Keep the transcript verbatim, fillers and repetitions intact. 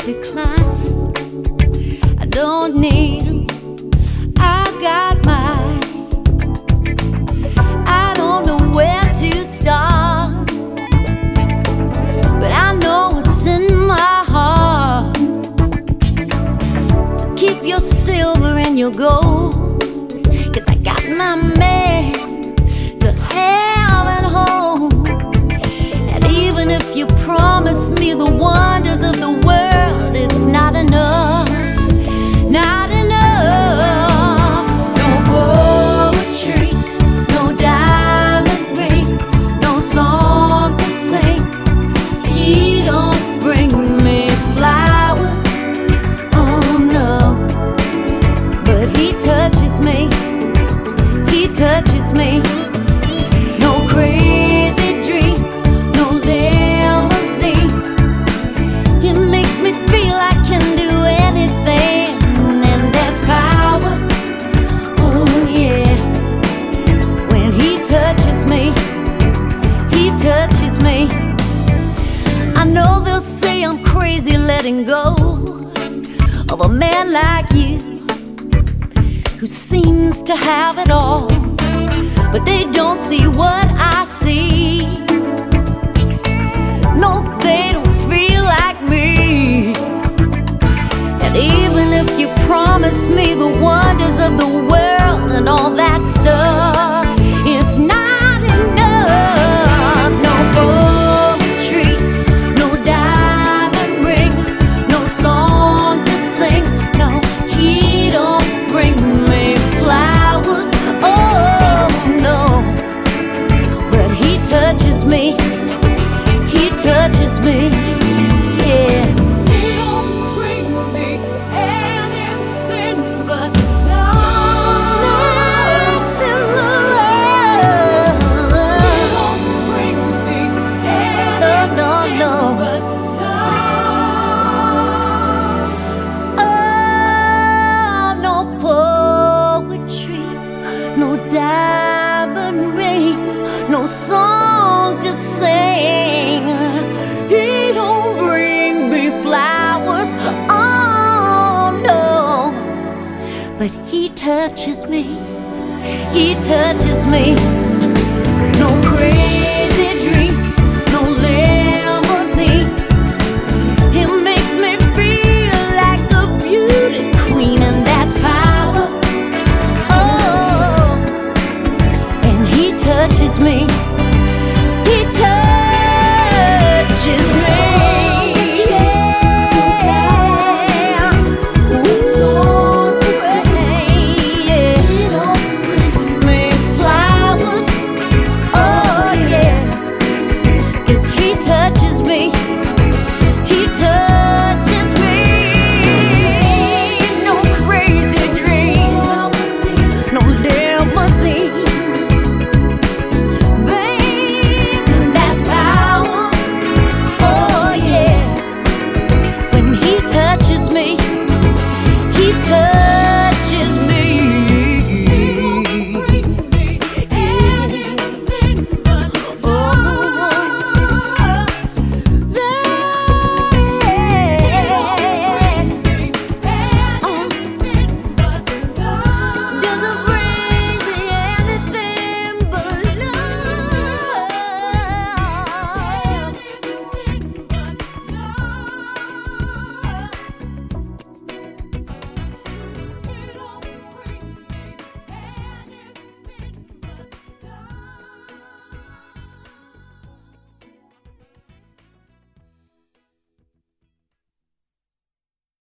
decline. I don't need them, I got mine. I don't know where to start, but I know what's in my heart. So keep your silver and your gold, 'cause I got my man to have at home. And even if you promise me the wonders of the world, it's not enough, not enough. No poetry, no diamond ring, no song to sing. He don't bring me flowers, oh no, but he touches me, he touches me. No crazy dreams, no limousine. He makes me feel I can do anything, and there's power, oh yeah, when he touches me, he touches me. I know they'll say I'm crazy letting go of a man like you, who seems to have it all, but they don't see what I see. No, they don't feel like me. And even if you promise me the wonders of the world and all that stuff, it's not enough. No poetry, no diamond ring, no song to sing. No, he don't bring me flowers, oh no, but he touches me, he touches me, yeah. He don't bring me anything but love, nothing but love. He don't bring me anything no, no, no. but love. Oh, no poetry, no diamond ring, no song to sing. He don't bring me flowers, oh no, but he touches me, he touches me. No crazy dreams, no limousines. He makes me feel like a beauty queen, and that's power, oh, and he touches me.